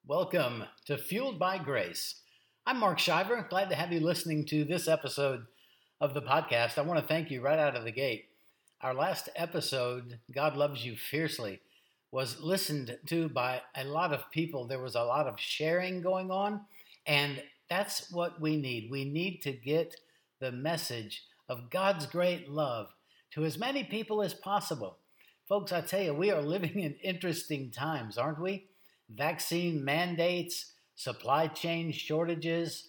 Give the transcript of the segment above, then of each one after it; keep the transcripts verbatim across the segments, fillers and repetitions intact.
Welcome to Fueled by Grace. I'm Mark Shiver. Glad to have you listening to this episode of the podcast. I want to thank you right out of the gate. Our last episode, God Loves You Fiercely, was listened to by a lot of people. There was a lot of sharing going on, and that's what we need. We need to get the message of God's great love to as many people as possible. Folks, I tell you, we are living in interesting times, aren't we? Vaccine mandates, supply chain shortages,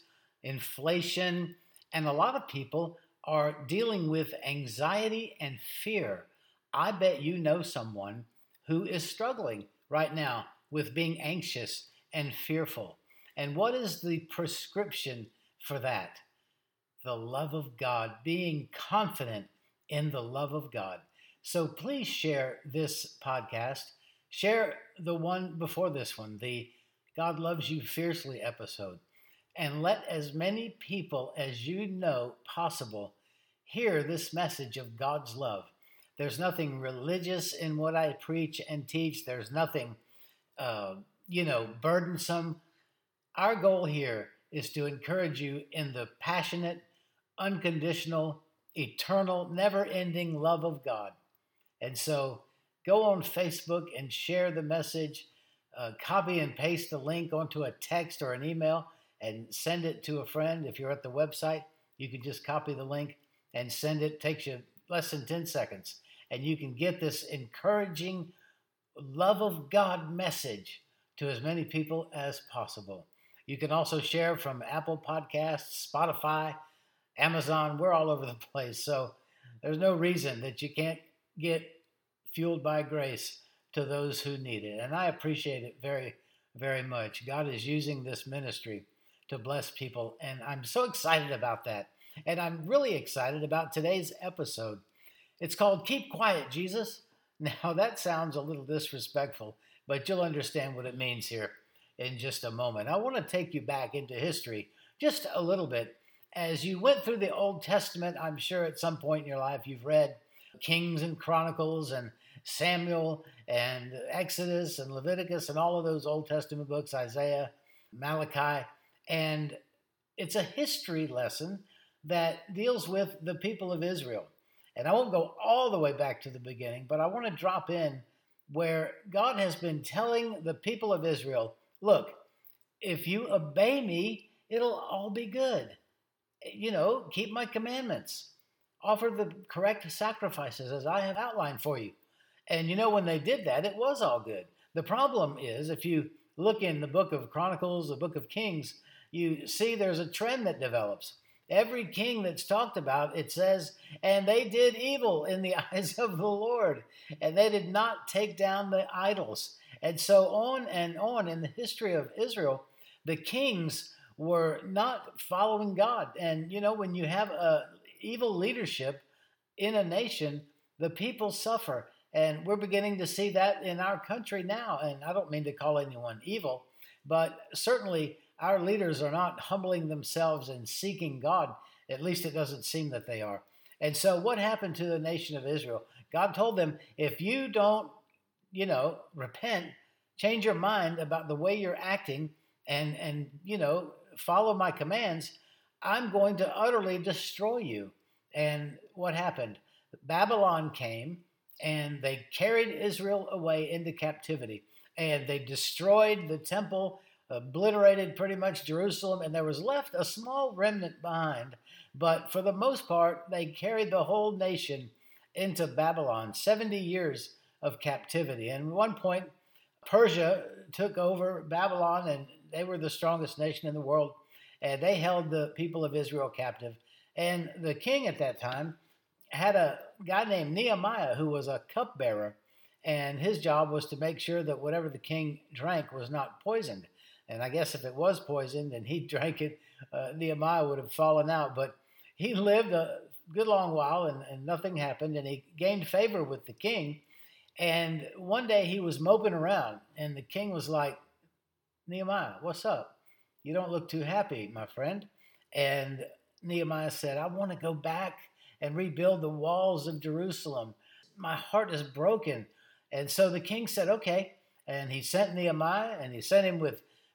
inflation, and a lot of people are dealing with anxiety and fear. I bet you know someone who is struggling right now with being anxious and fearful. And what is the prescription for that? The love of God, being confident in the love of God. So please share this podcast. Share the one before this one, the God Loves You Fiercely episode, and let as many people as you know possible hear this message of God's love. There's nothing religious in what I preach and teach. There's nothing, uh, you know, burdensome. Our goal here is to encourage you in the passionate, unconditional, eternal, never-ending love of God. And so go on Facebook and share the message. Uh, copy and paste the link onto a text or an email and send it to a friend. If you're at the website, you can just copy the link and send it. It takes you less than ten seconds. And you can get this encouraging love of God message to as many people as possible. You can also share from Apple Podcasts, Spotify, Amazon. We're all over the place. So there's no reason that you can't get Fueled by Grace to those who need it. And I appreciate it very, very much. God is using this ministry to bless people, and I'm so excited about that. And I'm really excited about today's episode. It's called Keep Quiet, Jesus. Now, that sounds a little disrespectful, but you'll understand what it means here in just a moment. I want to take you back into history just a little bit. As you went through the Old Testament, I'm sure at some point in your life you've read Kings and Chronicles and Samuel and Exodus and Leviticus and all of those Old Testament books, Isaiah, Malachi. And it's a history lesson that deals with the people of Israel. And I won't go all the way back to the beginning, but I want to drop in where God has been telling the people of Israel, look, if you obey me, it'll all be good. You know, keep my commandments. Offer the correct sacrifices as I have outlined for you. And you know, when they did that, it was all good. The problem is, if you look in the book of Chronicles, the book of Kings, you see there's a trend that develops. Every king that's talked about, it says, and they did evil in the eyes of the Lord, and they did not take down the idols. And so on and on in the history of Israel, the kings were not following God. And you know, when you have a evil leadership in a nation, the people suffer. And we're beginning to see that in our country now. And I don't mean to call anyone evil, but certainly our leaders are not humbling themselves and seeking God. At least it doesn't seem that they are. And so what happened to the nation of Israel? God told them, if you don't, you know, repent, change your mind about the way you're acting and, and you know, follow my commands, I'm going to utterly destroy you. And what happened? Babylon came and they carried Israel away into captivity. And they destroyed the temple, obliterated pretty much Jerusalem, and there was left a small remnant behind. But for the most part, they carried the whole nation into Babylon, seventy years of captivity. And at one point, Persia took over Babylon, and they were the strongest nation in the world. And they held the people of Israel captive. And the king at that time had a guy named Nehemiah who was a cupbearer. And his job was to make sure that whatever the king drank was not poisoned. And I guess if it was poisoned and he drank it, uh, Nehemiah would have fallen out. But he lived a good long while and, and nothing happened. And he gained favor with the king. And one day he was moping around. And the king was like, Nehemiah, what's up? You don't look too happy, my friend. And Nehemiah said, I want to go back and rebuild the walls of Jerusalem. My heart is broken. And so the king said, okay. And he sent Nehemiah, and he sent him with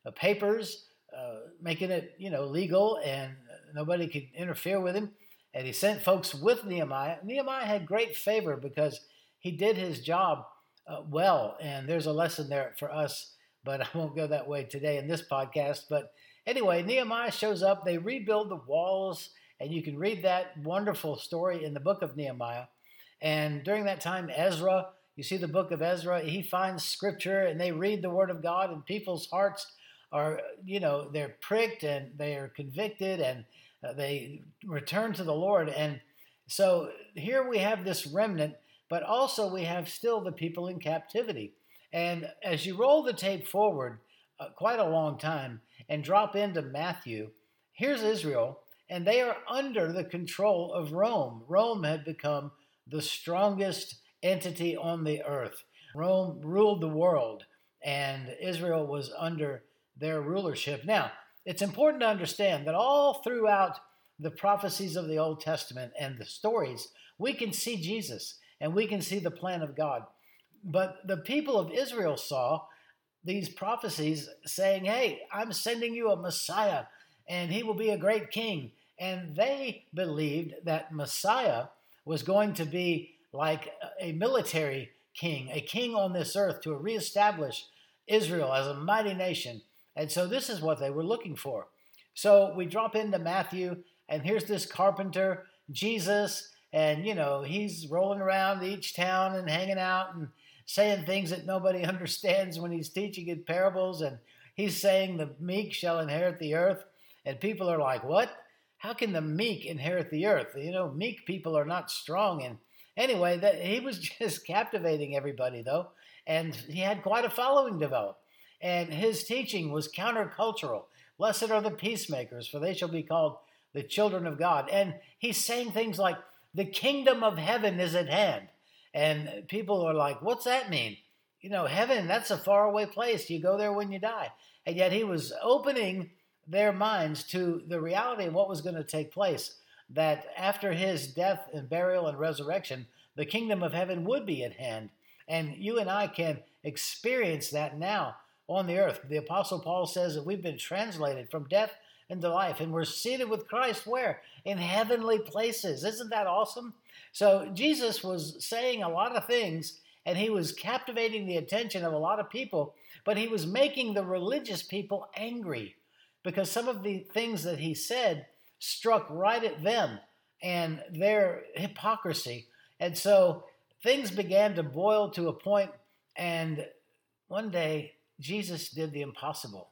uh, papers, uh, making it, you know, legal, and nobody could interfere with him. And he sent folks with Nehemiah. Nehemiah had great favor because he did his job uh, well. And there's a lesson there for us, but I won't go that way today in this podcast. But anyway, Nehemiah shows up. They rebuild the walls, and you can read that wonderful story in the book of Nehemiah. And during that time, Ezra, you see the book of Ezra, he finds scripture, and they read the word of God, and people's hearts are, you know, they're pricked, and they are convicted, and uh, they return to the Lord. And so here we have this remnant, but also we have still the people in captivity. And as you roll the tape forward uh, quite a long time and drop into Matthew, here's Israel, and they are under the control of Rome. Rome had become the strongest entity on the earth. Rome ruled the world, and Israel was under their rulership. Now, it's important to understand that all throughout the prophecies of the Old Testament and the stories, we can see Jesus, and we can see the plan of God. But the people of Israel saw these prophecies saying, hey, I'm sending you a Messiah, and he will be a great king. And they believed that Messiah was going to be like a military king, a king on this earth to reestablish Israel as a mighty nation. And so this is what they were looking for. So we drop into Matthew, and here's this carpenter, Jesus, and, you know, he's rolling around each town and hanging out and saying things that nobody understands when he's teaching in parables. And he's saying the meek shall inherit the earth. And people are like, what? How can the meek inherit the earth? You know, meek people are not strong. And anyway, that, he was just captivating everybody, though. And he had quite a following develop. And his teaching was countercultural. Blessed are the peacemakers, for they shall be called the children of God. And he's saying things like, the kingdom of heaven is at hand. And people are like, what's that mean? You know, heaven, that's a faraway place. You go there when you die. And yet he was opening their minds to the reality of what was going to take place, that after his death and burial and resurrection, the kingdom of heaven would be at hand. And you and I can experience that now on the earth. The Apostle Paul says that we've been translated from death into life, and we're seated with Christ where? In heavenly places. Isn't that awesome? So Jesus was saying a lot of things, and he was captivating the attention of a lot of people, but he was making the religious people angry because some of the things that he said struck right at them and their hypocrisy. And so things began to boil to a point, and one day Jesus did the impossible.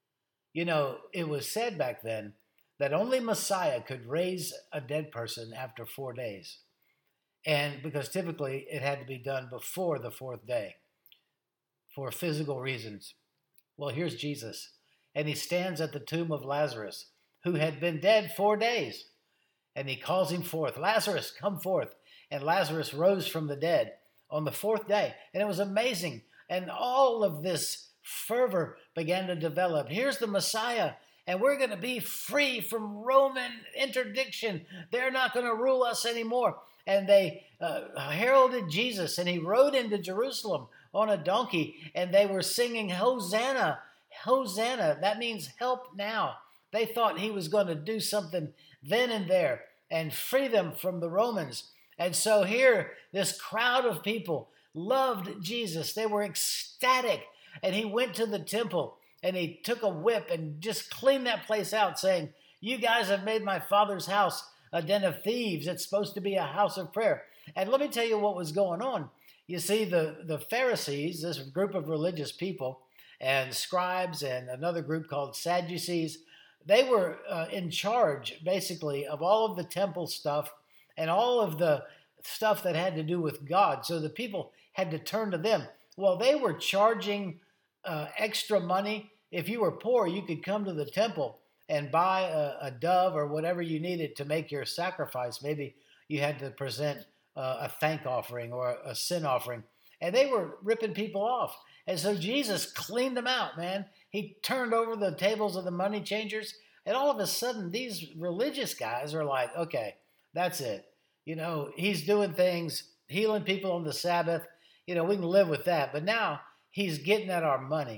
You know, it was said back then that only Messiah could raise a dead person after four days. And because typically it had to be done before the fourth day for physical reasons. Well, here's Jesus, and he stands at the tomb of Lazarus, who had been dead four days. And he calls him forth, Lazarus, come forth. And Lazarus rose from the dead on the fourth day. And it was amazing. And all of this fervor began to develop. Here's the Messiah, and we're going to be free from Roman interdiction. They're not going to rule us anymore. And they uh, heralded Jesus, and he rode into Jerusalem on a donkey, and they were singing, Hosanna, Hosanna. That means help now. They thought he was going to do something then and there and free them from the Romans. And so here, this crowd of people loved Jesus. They were ecstatic. And he went to the temple, and he took a whip and just cleaned that place out, saying, you guys have made my Father's house a den of thieves. It's supposed to be a house of prayer. And let me tell you what was going on. You see, the, the Pharisees, this group of religious people, and scribes, and another group called Sadducees, they were uh, in charge, basically, of all of the temple stuff and all of the stuff that had to do with God. So the people had to turn to them. Well, they were charging uh, extra money. If you were poor, you could come to the temple and buy a, a dove or whatever you needed to make your sacrifice. Maybe you had to present uh, a thank offering or a, a sin offering. And they were ripping people off. And so Jesus cleaned them out, man. He turned over the tables of the money changers. And all of a sudden, these religious guys are like, okay, that's it. You know, he's doing things, healing people on the Sabbath. You know, we can live with that. But now he's getting at our money.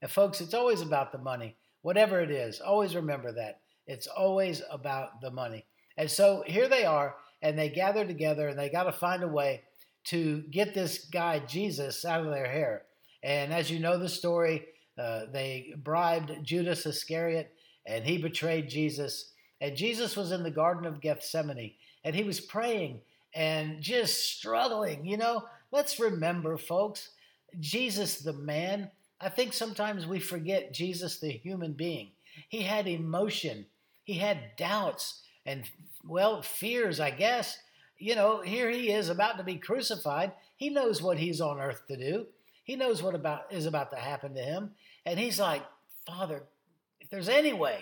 And folks, it's always about the money. Whatever it is, always remember that. It's always about the money. And so here they are, and they gather together, and they got to find a way to get this guy, Jesus, out of their hair. And as you know the story, uh, they bribed Judas Iscariot, and he betrayed Jesus. And Jesus was in the Garden of Gethsemane, and he was praying and just struggling. You know, let's remember, folks, Jesus the man. I think sometimes we forget Jesus the human being. He had emotion. He had doubts and, well, fears, I guess. You know, here he is about to be crucified. He knows what he's on earth to do. He knows what about is about to happen to him. And he's like, Father, if there's any way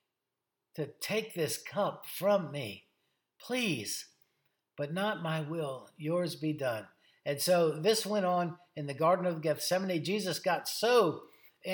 to take this cup from me, please, but not my will, yours be done. And so this went on in the Garden of Gethsemane. Jesus got so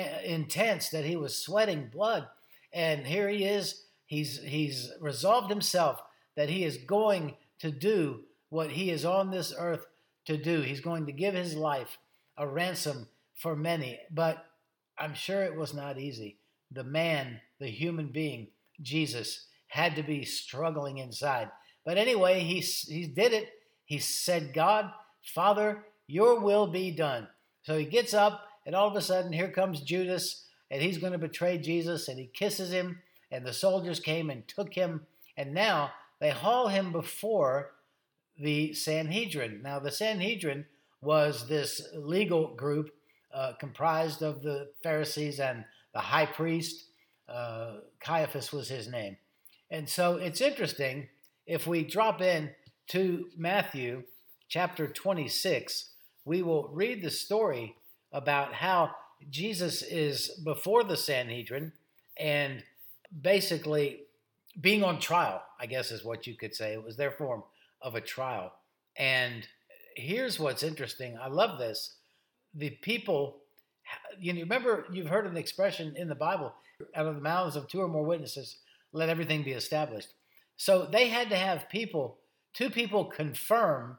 intense that he was sweating blood. And here he is. He's, he's resolved himself that he is going to do what he is on this earth to do. He's going to give his life a ransom for many. But I'm sure it was not easy. The man, the human being, Jesus, had to be struggling inside. But anyway, he, he did it. He said, God, Father, your will be done. So he gets up, and all of a sudden, here comes Judas, and he's going to betray Jesus, and he kisses him, and the soldiers came and took him, and now they haul him before the Sanhedrin. Now, the Sanhedrin was this legal group uh, comprised of the Pharisees and the high priest. Uh, Caiaphas was his name. And so it's interesting, if we drop in to Matthew chapter twenty-six, we will read the story about how Jesus is before the Sanhedrin and basically being on trial, I guess is what you could say. It was their form of a trial. And here's what's interesting. I love this. The people, you know, remember, you've heard an expression in the Bible, out of the mouths of two or more witnesses, let everything be established. So they had to have people, two people confirm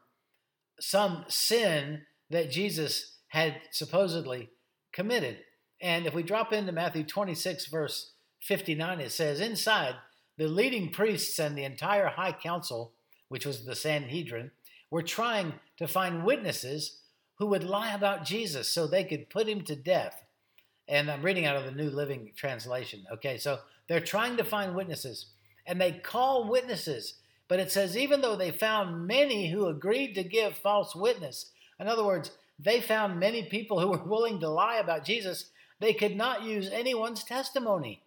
some sin that Jesus had supposedly committed. And if we drop into Matthew twenty-six, verse fifty-nine, it says, inside, the leading priests and the entire high council, which was the Sanhedrin, were trying to find witnesses who would lie about Jesus so they could put him to death. And I'm reading out of the New Living Translation. Okay, so they're trying to find witnesses, and they call witnesses. But it says, even though they found many who agreed to give false witness, in other words, they found many people who were willing to lie about Jesus, they could not use anyone's testimony.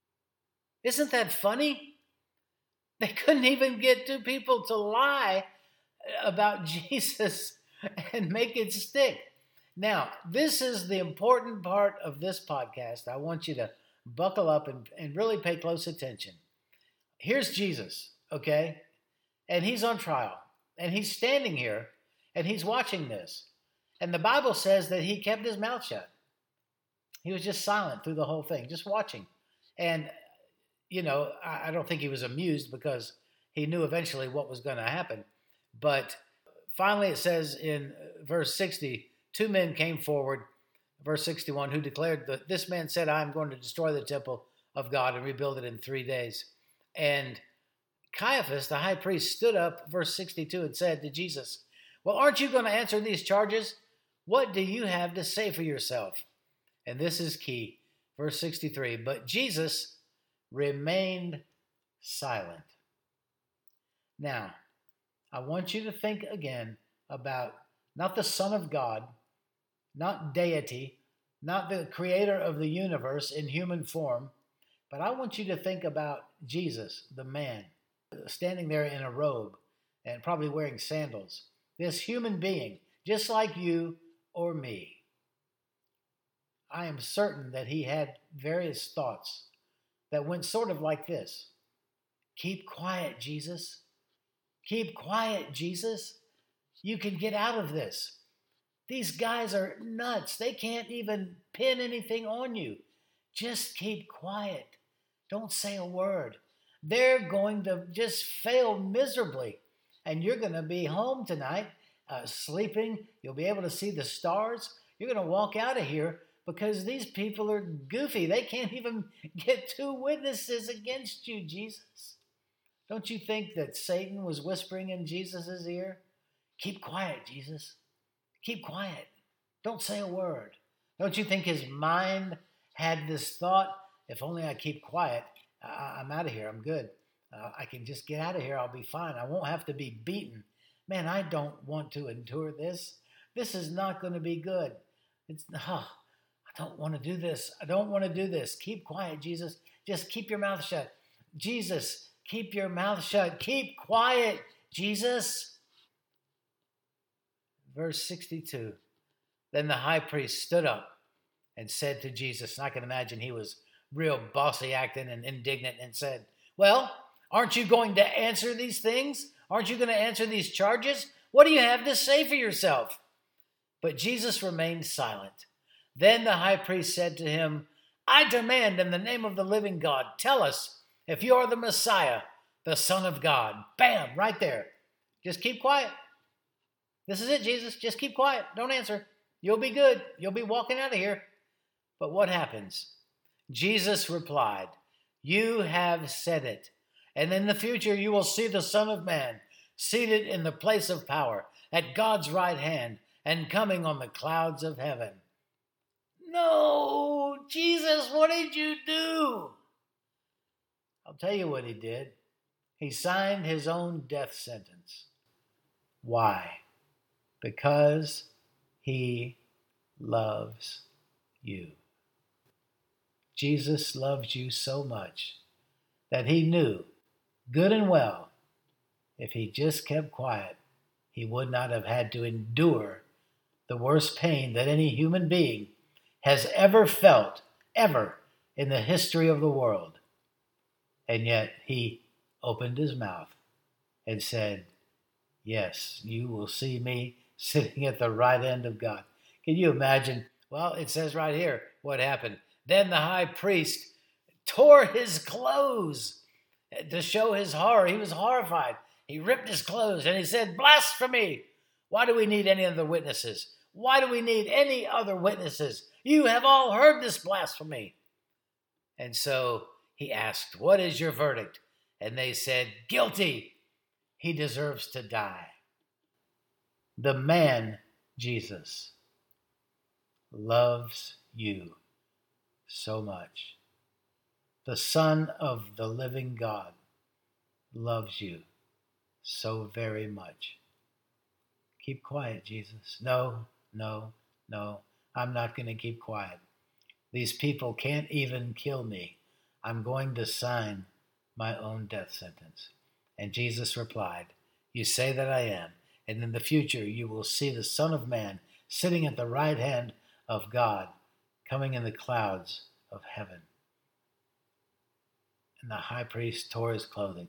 Isn't that funny? They couldn't even get two people to lie about Jesus and make it stick. Now, this is the important part of this podcast. I want you to buckle up and, and really pay close attention. Here's Jesus, okay? And he's on trial. And he's standing here, and he's watching this. And the Bible says that he kept his mouth shut. He was just silent through the whole thing, just watching. And, you know, I, I don't think he was amused because he knew eventually what was going to happen. But finally it says in verse sixty, two men came forward, verse sixty-one, who declared that this man said, I am going to destroy the temple of God and rebuild it in three days. And Caiaphas, the high priest, stood up, verse sixty-two, and said to Jesus, well, aren't you going to answer these charges? What do you have to say for yourself? And this is key. Verse sixty-three, but Jesus remained silent. Now, I want you to think again about not the Son of God, not deity, not the creator of the universe in human form, but I want you to think about Jesus, the man, standing there in a robe and probably wearing sandals. This human being, just like you or me. I am certain that he had various thoughts that went sort of like this. Keep quiet, Jesus. Keep quiet, Jesus. You can get out of this. These guys are nuts. They can't even pin anything on you. Just keep quiet. Don't say a word. They're going to just fail miserably. And you're going to be home tonight, uh, sleeping. You'll be able to see the stars. You're going to walk out of here because these people are goofy. They can't even get two witnesses against you, Jesus. Don't you think that Satan was whispering in Jesus' ear? Keep quiet, Jesus. Keep quiet. Don't say a word. Don't you think his mind had this thought, if only I keep quiet, I- I'm out of here. I'm good. Uh, I can just get out of here. I'll be fine. I won't have to be beaten. Man, I don't want to endure this. This is not going to be good. It's, oh, I don't want to do this. I don't want to do this. Keep quiet, Jesus. Just keep your mouth shut. Jesus, keep your mouth shut. Keep quiet, Jesus. Verse sixty-two. Then the high priest stood up and said to Jesus, and I can imagine he was real bossy acting and indignant, and said, well, aren't you going to answer these things? Aren't you going to answer these charges? What do you have to say for yourself? But Jesus remained silent. Then the high priest said to him, I demand in the name of the living God, tell us if you are the Messiah, the Son of God. Bam, right there. Just keep quiet. This is it, Jesus. Just keep quiet. Don't answer. You'll be good. You'll be walking out of here. But what happens? Jesus replied, you have said it. And in the future you will see the Son of Man seated in the place of power at God's right hand and coming on the clouds of heaven. No, Jesus, what did you do? I'll tell you what he did. He signed his own death sentence. Why? Because he loves you. Jesus loves you so much that he knew good and well if he just kept quiet, he would not have had to endure the worst pain that any human being has ever felt, ever in the history of the world. And yet he opened his mouth and said, yes, you will see me sitting at the right hand of God. Can you imagine? Well, it says right here what happened. Then the high priest tore his clothes to show his horror. He was horrified. He ripped his clothes and he said, blasphemy! Why do we need any other witnesses? Why do we need any other witnesses? You have all heard this blasphemy. And so he asked, what is your verdict? And they said, guilty. He deserves to die. The man, Jesus, loves you so much. The Son of the living God loves you so very much. Keep quiet, Jesus. No, no, no. I'm not going to keep quiet. These people can't even kill me. I'm going to sign my own death sentence. And Jesus replied, you say that I am, and in the future you will see the Son of Man sitting at the right hand of God, coming in the clouds of heaven. And the high priest tore his clothing,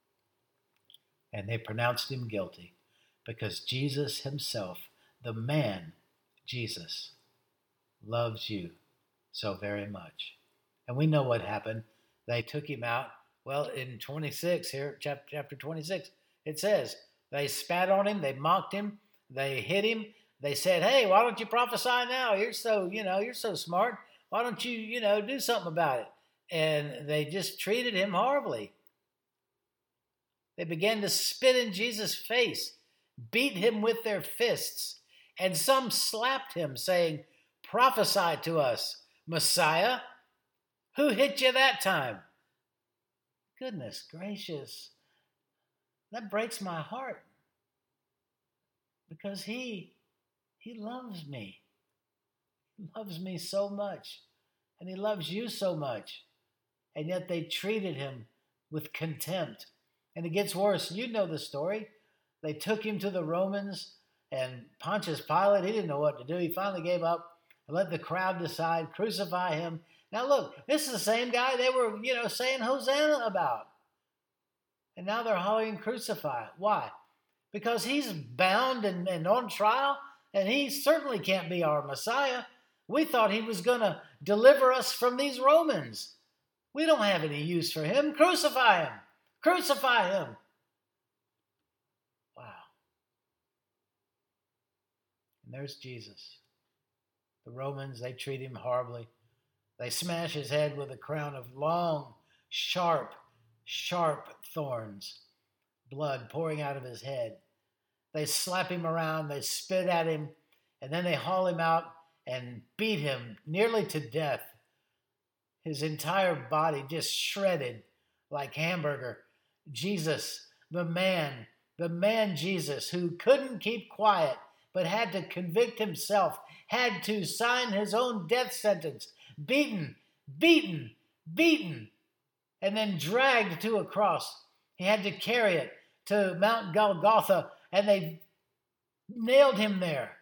and they pronounced him guilty, because Jesus himself, the man, Jesus, loves you so very much. And we know what happened. They took him out. Well, in twenty-six here, chapter twenty-six, it says, they spat on him, they mocked him, they hit him, they said, hey, why don't you prophesy now? You're so, you know, you're so smart. Why don't you, you know, do something about it? And they just treated him horribly. They began to spit in Jesus' face, beat him with their fists, and some slapped him, saying, prophesy to us, Messiah. Who hit you that time? Goodness gracious. That breaks my heart. Because he, he loves me. He loves me so much. And he loves you so much. And yet they treated him with contempt. And it gets worse. You know the story. They took him to the Romans, and Pontius Pilate, he didn't know what to do. He finally gave up and let the crowd decide, crucify him. Now look, this is the same guy they were, you know, saying Hosanna about. And now they're hollering crucify. Why? Because he's bound and, and on trial, and he certainly can't be our Messiah. We thought he was going to deliver us from these Romans. We don't have any use for him. Crucify him. Crucify him. Wow. And there's Jesus. The Romans, they treat him horribly. They smash his head with a crown of long, sharp, sharp thorns, blood pouring out of his head. They slap him around, they spit at him, and then they haul him out and beat him nearly to death. His entire body just shredded like hamburger. Jesus, the man, the man Jesus, who couldn't keep quiet but had to convict himself, had to sign his own death sentence, beaten, beaten, beaten, and then dragged to a cross. He had to carry it to Mount Golgotha, and they nailed him there.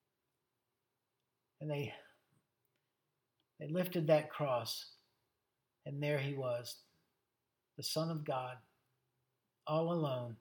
And they, they lifted that cross, and there he was, the Son of God, all alone,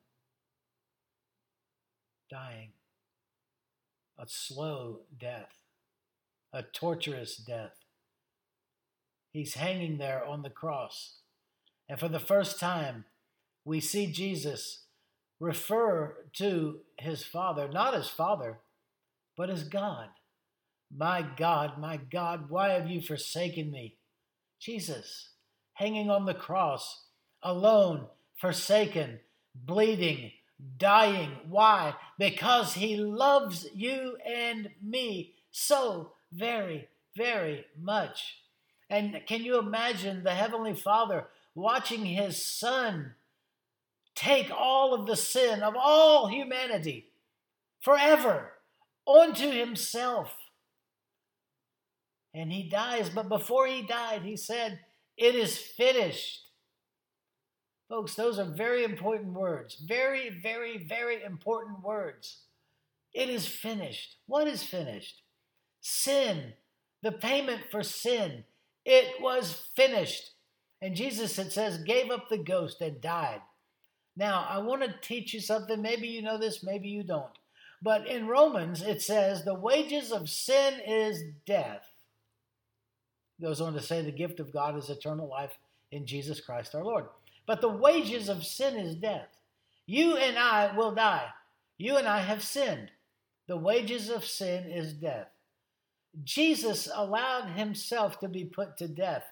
dying. A slow death, a torturous death. He's hanging there on the cross. And for the first time, we see Jesus refer to his Father, not as Father, but as God. My God, my God, why have you forsaken me? Jesus, hanging on the cross, alone, forsaken, bleeding, dying. Why? Because he loves you and me so very, very much. And can you imagine the Heavenly Father watching his Son take all of the sin of all humanity forever onto himself? And he dies, but before he died, he said, "It is finished." Folks, those are very important words. Very, very, very important words. It is finished. What is finished? Sin. The payment for sin. It was finished. And Jesus, it says, gave up the ghost and died. Now, I want to teach you something. Maybe you know this, maybe you don't. But in Romans, it says, the wages of sin is death. It goes on to say the gift of God is eternal life in Jesus Christ our Lord. But the wages of sin is death. You and I will die. You and I have sinned. The wages of sin is death. Jesus allowed himself to be put to death,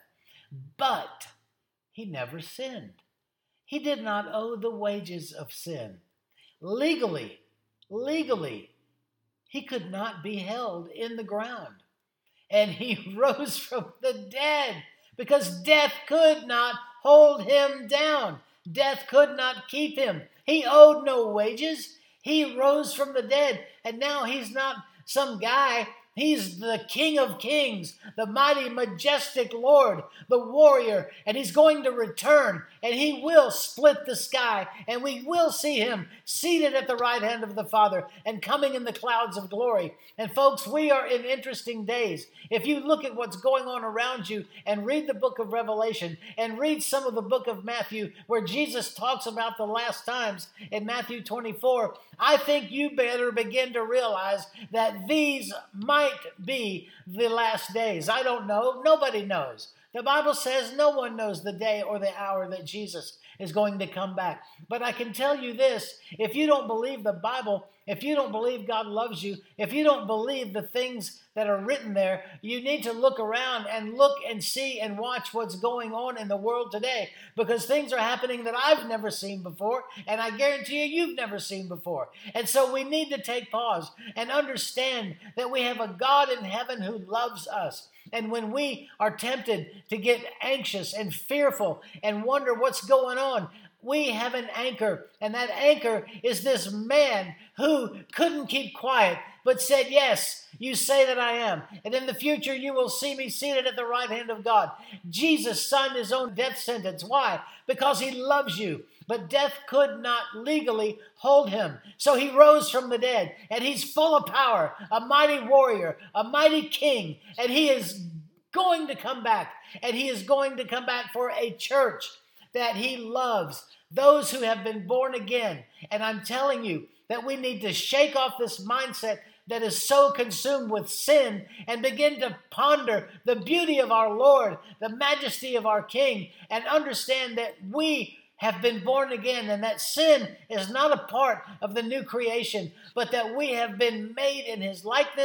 but he never sinned. He did not owe the wages of sin. Legally, legally, he could not be held in the ground. And he rose from the dead because death could not hold him down. Death could not keep him. He owed no wages. He rose from the dead. And now he's not some guy. He's the King of Kings, the mighty, majestic Lord, the warrior, and he's going to return, and he will split the sky, and we will see him seated at the right hand of the Father and coming in the clouds of glory. And folks, we are in interesting days. If you look at what's going on around you and read the book of Revelation and read some of the book of Matthew where Jesus talks about the last times in Matthew twenty-four, I think you better begin to realize that these might be the last days. I don't know. Nobody knows. The Bible says no one knows the day or the hour that Jesus is going to come back. But I can tell you this, if you don't believe the Bible, if you don't believe God loves you, if you don't believe the things that are written there, you need to look around and look and see and watch what's going on in the world today, because things are happening that I've never seen before, and I guarantee you, you've never seen before. And so we need to take pause and understand that we have a God in heaven who loves us. And when we are tempted to get anxious and fearful and wonder what's going on, we have an anchor, and that anchor is this man who couldn't keep quiet, but said, yes, you say that I am. And in the future, you will see me seated at the right hand of God. Jesus signed his own death sentence. Why? Because he loves you. But death could not legally hold him. So he rose from the dead, and he's full of power, a mighty warrior, a mighty king, and he is going to come back. And he is going to come back for a church that he loves, those who have been born again. And I'm telling you that we need to shake off this mindset that is so consumed with sin and begin to ponder the beauty of our Lord, the majesty of our King, and understand that we have been born again and that sin is not a part of the new creation, but that we have been made in his likeness.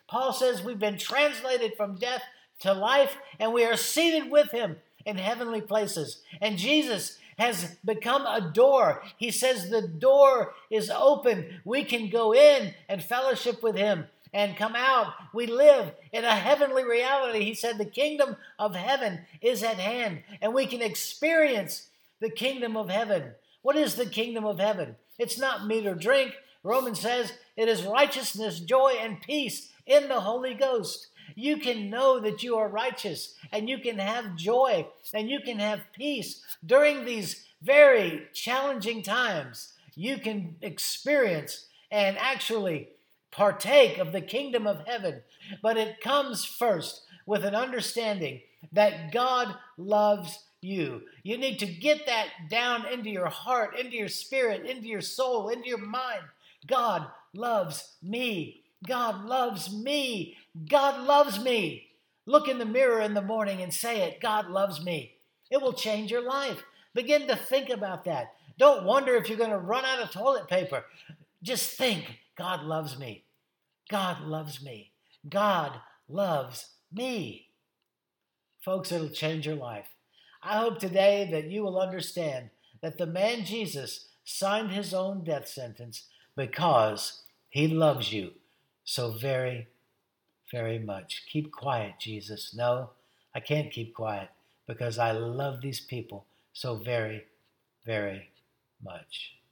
Paul says we've been translated from death to life, and we are seated with him in heavenly places. And Jesus has become a door. He says the door is open. We can go in and fellowship with him and come out. We live in a heavenly reality. He said the kingdom of heaven is at hand, and we can experience the kingdom of heaven. What is the kingdom of heaven? It's not meat or drink. Romans says it is righteousness, joy, and peace in the Holy Ghost. You can know that you are righteous, and you can have joy, and you can have peace during these very challenging times. You can experience and actually partake of the kingdom of heaven. But it comes first with an understanding that God loves you. You need to get that down into your heart, into your spirit, into your soul, into your mind. God loves me. God loves me. God loves me. Look in the mirror in the morning and say it. God loves me. It will change your life. Begin to think about that. Don't wonder if you're going to run out of toilet paper. Just think, God loves me. God loves me. God loves me. Folks, it'll change your life. I hope today that you will understand that the man Jesus signed his own death sentence because he loves you so very, very much. Keep quiet, Jesus. No, I can't keep quiet because I love these people so very, very much.